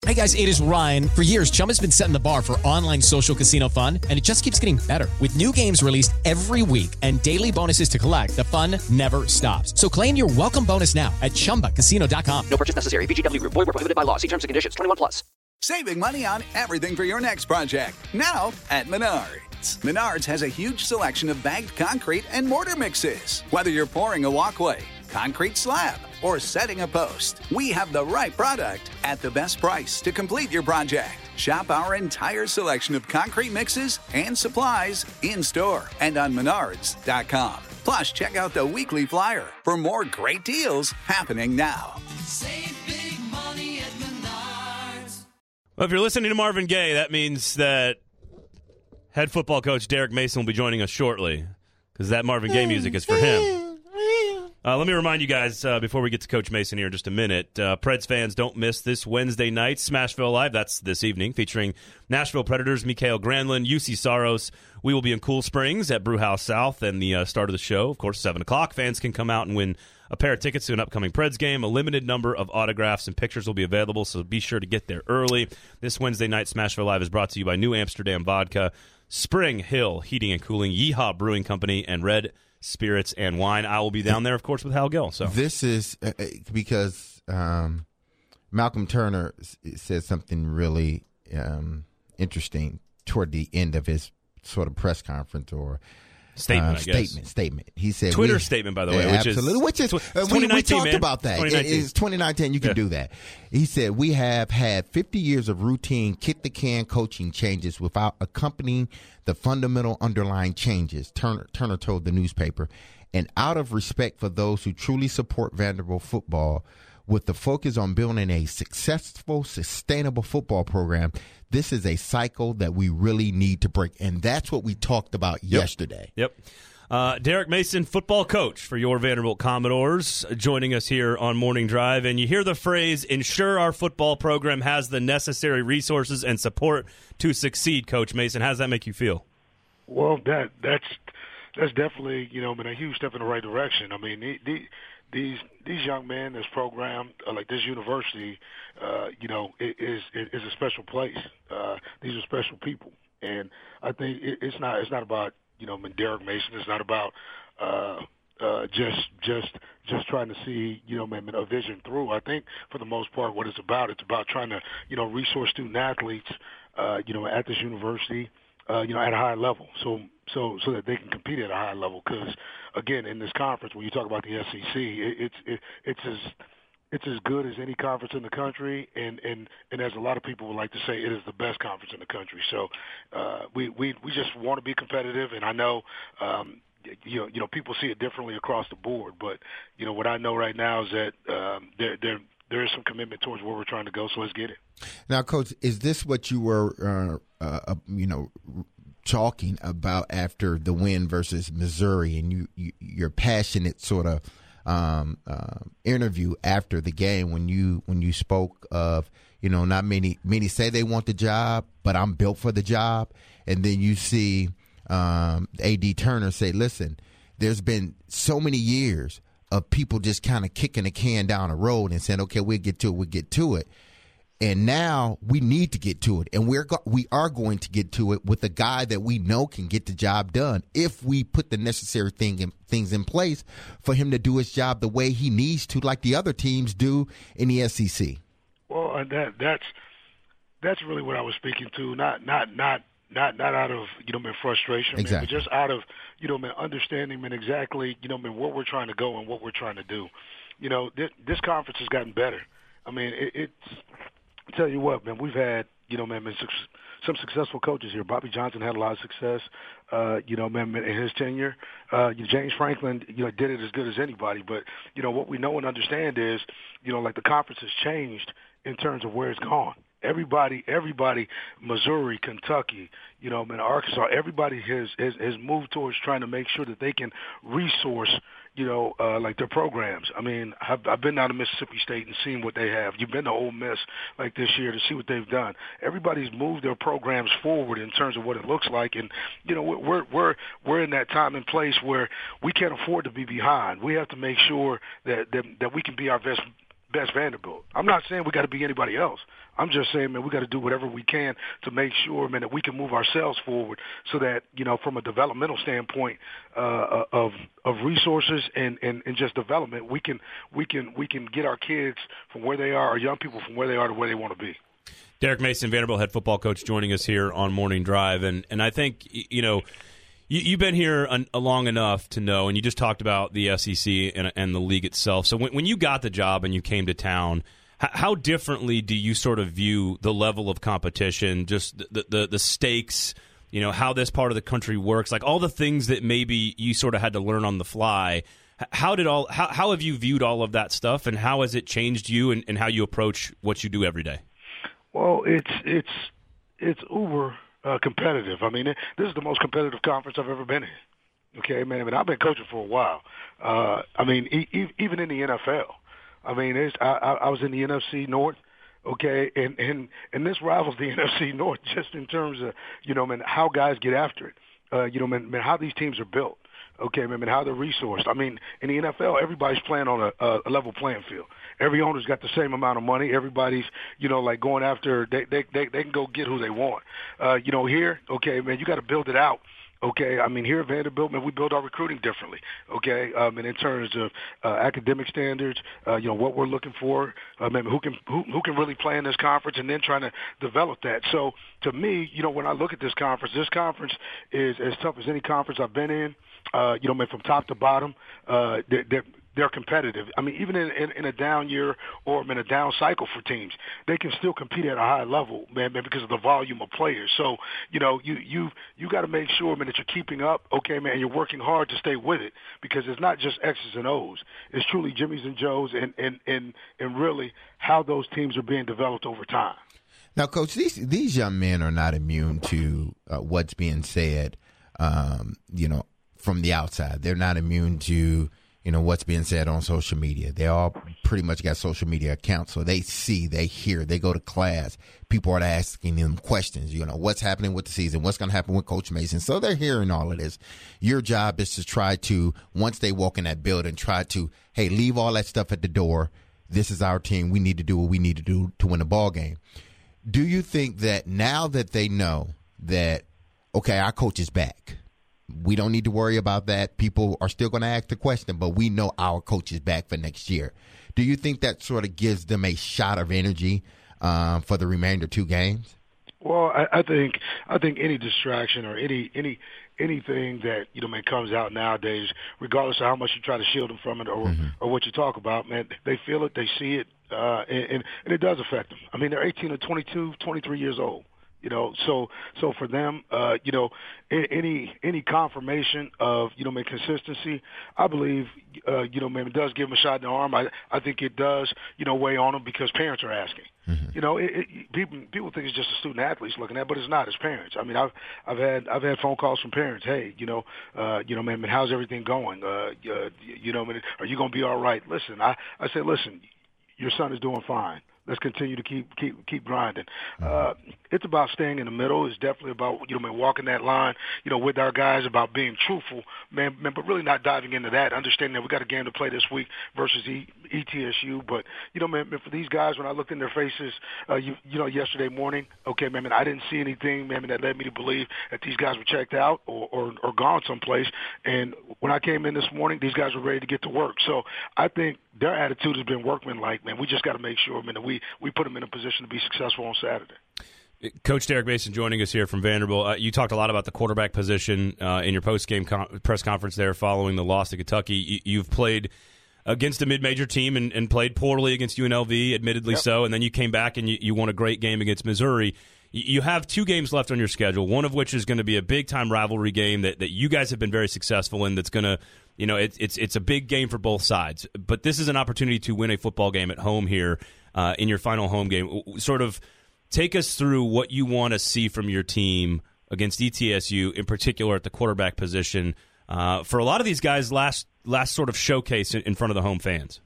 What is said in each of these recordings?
Hey guys, it is Ryan. For years, Chumba's been setting the bar for online social casino fun, and it just keeps getting better. With new games released every week and daily bonuses to collect, the fun never stops. So claim your welcome bonus now at ChumbaCasino.com. No purchase necessary. VGW Group. Void where prohibited by law. See terms and conditions. 21+. Saving money on everything for your next project. Now at Menards. Menards has a huge selection of bagged concrete and mortar mixes. Whether you're pouring a walkway, concrete slab, or setting a post, we have the right product at the best price to complete your project. Shop our entire selection of concrete mixes and supplies in-store and on Menards.com. Plus, check out the weekly flyer for more great deals happening now. Save big money at Menards. Well, if you're listening to Marvin Gaye, that means that head football coach Derek Mason will be joining us shortly, because that Marvin Gaye music is for him. Let me remind you guys, before we get to Coach Mason here in just a minute, Preds fans, don't miss this Wednesday night, Smashville Live. That's this evening, featuring Nashville Predators, Mikael Granlund, UC Saros. We will be in Cool Springs at Brewhouse South, and the start of the show, of course, 7 o'clock. Fans can come out and win a pair of tickets to an upcoming Preds game. A limited number of autographs and pictures will be available, so be sure to get there early. This Wednesday night, Smashville Live is brought to you by New Amsterdam Vodka, Spring Hill Heating and Cooling, Yeehaw Brewing Company, and Red Spirits and Wine. I will be down there, of course, with Hal Gill. So this is because Malcolm Turner said something really interesting toward the end of his sort of press conference or statement. Statement. He said Twitter statement, by the way, which is we talked about that. 2019. It's 2019. You can do that. He said we have had 50 years of routine kick the can coaching changes without accompanying the fundamental underlying changes. Turner told the newspaper, and out of respect for those who truly support Vanderbilt football, with the focus on building a successful, sustainable football program, this is a cycle that we really need to break. And that's what we talked about yesterday. Yep. Derek Mason, football coach for your Vanderbilt Commodores, joining us here on Morning Drive. And you hear the phrase, ensure our football program has the necessary resources and support to succeed, Coach Mason. How does that make you feel? Well, that's definitely, been a huge step in the right direction. I mean, these young men, this program, like this university, is a special place. These are special people, and I think it's not about Derek Mason. It's not about just trying to see a vision through. I think for the most part, what it's about trying to resource student athletes, at this university. At a high level, so that they can compete at a high level. Because again, in this conference, when you talk about the SEC, it's as good as any conference in the country, and as a lot of people would like to say, it is the best conference in the country. So we just want to be competitive, and I know people see it differently across the board, but what I know right now is that there is some commitment towards where we're trying to go. So let's get it. Now, Coach, is this what you were talking about after the win versus Missouri, and your passionate sort of interview after the game when you spoke of not many say they want the job, but I'm built for the job, and then you see A.D. Turner say, listen, there's been so many years of people just kind of kicking the can down the road and saying, okay, we'll get to it. And now we need to get to it, and we are going to get to it with a guy that we know can get the job done if we put the necessary things in place for him to do his job the way he needs to, like the other teams do in the SEC. Well, that's really what I was speaking to. Not out of frustration, exactly. But just out of understanding exactly where we're trying to go and what we're trying to do. This conference has gotten better. I mean, it's. I tell you what, man, we've had, some successful coaches here. Bobby Johnson had a lot of success, in his tenure. James Franklin, did it as good as anybody. But, what we know and understand is, like the conference has changed in terms of where it's gone. Everybody, Missouri, Kentucky, Arkansas, everybody has moved towards trying to make sure that they can resource, like their programs. I mean, I've been down to Mississippi State and seen what they have. You've been to Ole Miss like this year to see what they've done. Everybody's moved their programs forward in terms of what it looks like, and we're in that time and place where we can't afford to be behind. We have to make sure that we can be our best best Vanderbilt. I'm not saying we got to be anybody else. I'm just saying, man, we got to do whatever we can to make sure, man, that we can move ourselves forward so that, from a developmental standpoint of resources and just development, we can get our kids from where they are, our young people from where they are to where they want to be. Derek Mason, Vanderbilt head football coach, joining us here on Morning Drive. And I think, you've been here long enough to know, and you just talked about the SEC and the league itself. So when you got the job and you came to town, how differently do you sort of view the level of competition, just the stakes, how this part of the country works, like all the things that maybe you sort of had to learn on the fly? How have you viewed all of that stuff, and how has it changed you and how you approach what you do every day? Well, it's uber competitive. I mean, this is the most competitive conference I've ever been in. Okay, man. I mean, I've been coaching for a while. Even in the NFL. I mean, I was in the NFC North, okay, and this rivals the NFC North just in terms of, how guys get after it, how these teams are built, okay, man, how they're resourced. I mean, in the NFL, everybody's playing on a level playing field. Every owner's got the same amount of money. Everybody's, going after, they can go get who they want. Here, okay, man, you got to build it out. Okay, I mean, here at Vanderbilt, man, we build our recruiting differently, okay, and in terms of academic standards, what we're looking for, who can really play in this conference, and then trying to develop that. So, to me, when I look at this conference is as tough as any conference I've been in, from top to bottom, they're competitive. I mean, even in a down year or in a down cycle for teams, they can still compete at a high level, man, because of the volume of players. So, you got to make sure, man, that you're keeping up, okay, man, and you're working hard to stay with it, because it's not just X's and O's. It's truly Jimmys and Joes and really how those teams are being developed over time. Now, Coach, these young men are not immune to what's being said, from the outside. They're not immune to what's being said on social media. They all pretty much got social media accounts, so they see, they hear, they go to class. People are asking them questions, what's happening with the season, what's going to happen with Coach Mason. So they're hearing all of this. Your job is to try to, once they walk in that building, try to, hey, leave all that stuff at the door. This is our team. We need to do what we need to do to win a ball game. Do you think that now that they know that, okay, our coach is back, we don't need to worry about that. People are still going to ask the question, but we know our coach is back for next year. Do you think that sort of gives them a shot of energy for the remainder 2 games? Well, I think any distraction or anything that comes out nowadays, regardless of how much you try to shield them from it or what you talk about, man, they feel it, they see it, and it does affect them. I mean, they're 18 or 22, 23 years old. So for them, any confirmation of, consistency, I believe, it does give them a shot in the arm. I think it does, weigh on them because parents are asking. Mm-hmm. People think it's just the student athletes looking at, but it's not. It's parents. I mean, I've had phone calls from parents. Hey, man, how's everything going? Are you going to be all right? Listen, I said, listen, your son is doing fine. Let's continue to keep grinding. It's about staying in the middle. It's definitely about walking that line, with our guys, about being truthful, man, but really not diving into that. Understanding that we got a game to play this week versus ETSU. But for these guys, when I looked in their faces, yesterday morning, okay, man, I didn't see anything, man, that led me to believe that these guys were checked out or gone someplace. And when I came in this morning, these guys were ready to get to work. So I think their attitude has been workmanlike, man. We just got to make sure, man, that we put them in a position to be successful on Saturday. Coach Derek Mason joining us here from Vanderbilt. You talked a lot about the quarterback position in your post-game press conference there following the loss to Kentucky. You've played against a mid-major team and played poorly against UNLV, admittedly so, and then you came back and you won a great game against Missouri. You have 2 games left on your schedule, one of which is going to be a big-time rivalry game that you guys have been very successful in that's going to it's a big game for both sides. But this is an opportunity to win a football game at home here in your final home game. Sort of take us through what you want to see from your team against ETSU, in particular at the quarterback position, for a lot of these guys' last sort of showcase in front of the home fans.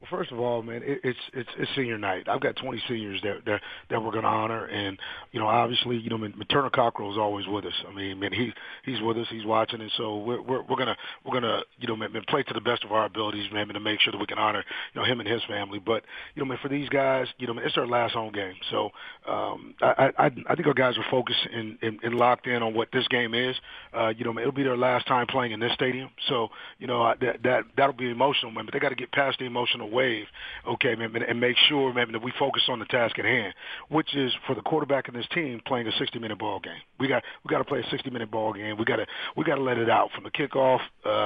First of all, man, it's senior night. I've got 20 seniors that we're going to honor, and obviously, Turner Cockrell is always with us. I mean, man, he's with us, he's watching, and so we're gonna play to the best of our abilities, man, to make sure that we can honor him and his family. But for these guys, it's their last home game, so I think our guys are focused and locked in on what this game is. It'll be their last time playing in this stadium, so that'll be emotional, man. But they got to get past the emotional wave, okay, man, and make sure, man, that we focus on the task at hand, which is for the quarterback in this team playing a 60-minute ball game. We got to play a 60-minute ball game. We got to let it out from the kickoff,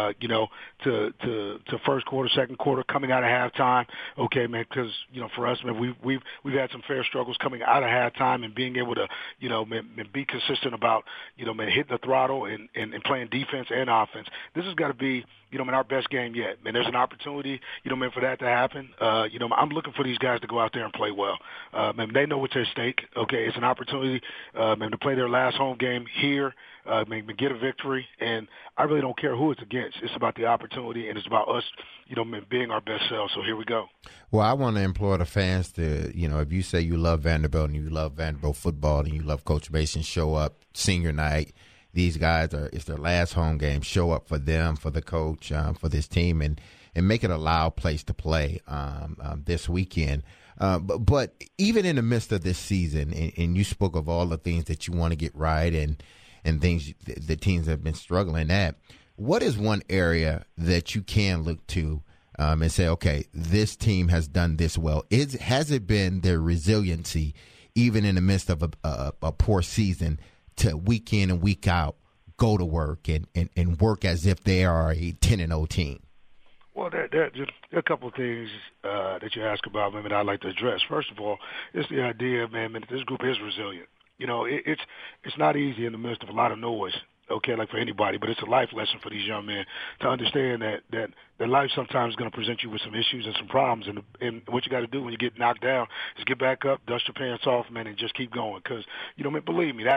to first quarter, second quarter, coming out of halftime, okay, man, because for us, man, we've had some fair struggles coming out of halftime and being able to be consistent about hitting the throttle and playing defense and offense. This has got to be our best game yet, man. There's an opportunity, for that to happen. I'm looking for these guys to go out there and play well. Man, they know what's at stake. Okay, it's an opportunity, man, to play their last home game here, man, get a victory. And I really don't care who it's against. It's about the opportunity, and it's about us, man, being our best selves. So here we go. Well, I want to implore the fans to, if you say you love Vanderbilt and you love Vanderbilt football and you love Coach Mason, show up senior night. These guys it's their last home game. Show up for them, for the coach, for this team, and make it a loud place to play this weekend. But even in the midst of this season, and you spoke of all the things that you want to get right and things the teams have been struggling at, what is one area that you can look to and say, okay, this team has done this well? Has it been their resiliency, even in the midst of a poor season, to week in and week out go to work and work as if they are a 10-0 team? Well, there are a couple of things that you ask about, man, that I'd like to address. First of all, it's the idea, man, that this group is resilient. It's not easy in the midst of a lot of noise, okay, like for anybody, but it's a life lesson for these young men to understand that life sometimes is going to present you with some issues and some problems, and what you got to do when you get knocked down is get back up, dust your pants off, man, and just keep going. Because man, believe me,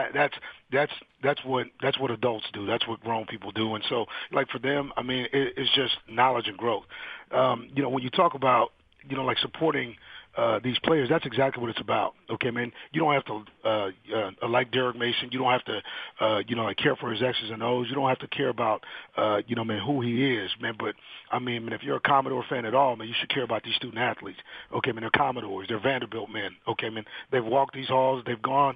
that's what adults do. That's what grown people do. And so, like for them, I mean, it's just knowledge and growth. When you talk about like supporting these players, that's exactly what it's about. Okay, man, you don't have to like Derek Mason. You don't have to like care for his X's and O's. You don't have to care about man, who he is, man. But I mean, man, if you're a Commodore fan at all, man, you should care about these student athletes. Okay, man, they're Commodores, they're Vanderbilt men. Okay, man, they've walked these halls, they've gone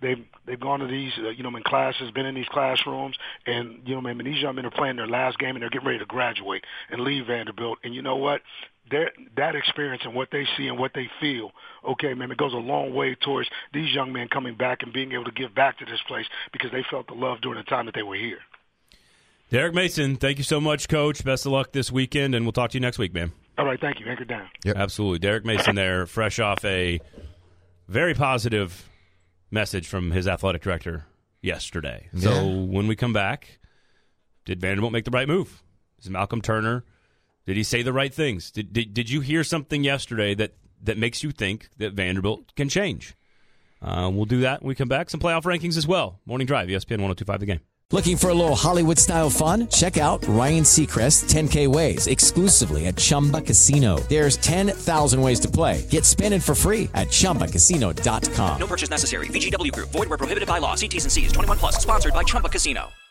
to these man, classes, been in these classrooms, and man, these young men are playing their last game and they're getting ready to graduate and leave Vanderbilt. And you know what? That experience and what they see and what they feel, okay, man, it goes a long way towards these young men coming back and being able to give back to this place because they felt the love during the time that they were here. Derek Mason, thank you so much, Coach. Best of luck this weekend, and we'll talk to you next week, man. All right, thank you. Anchor down. Yep. Absolutely. Derek Mason there, fresh off a very positive message from his athletic director yesterday. Yeah. So when we come back, did Vanderbilt make the right move? Is Malcolm Turner, did he say the right things? Did you hear something yesterday that makes you think that Vanderbilt can change? We'll do that when we come back. Some playoff rankings as well. Morning Drive, ESPN 102.5 The Game. Looking for a little Hollywood-style fun? Check out Ryan Seacrest's 10K Ways exclusively at Chumba Casino. There's 10,000 ways to play. Get spinning for free at ChumbaCasino.com. No purchase necessary. VGW Group. Void where prohibited by law. See T's and C's. 21+. Sponsored by Chumba Casino.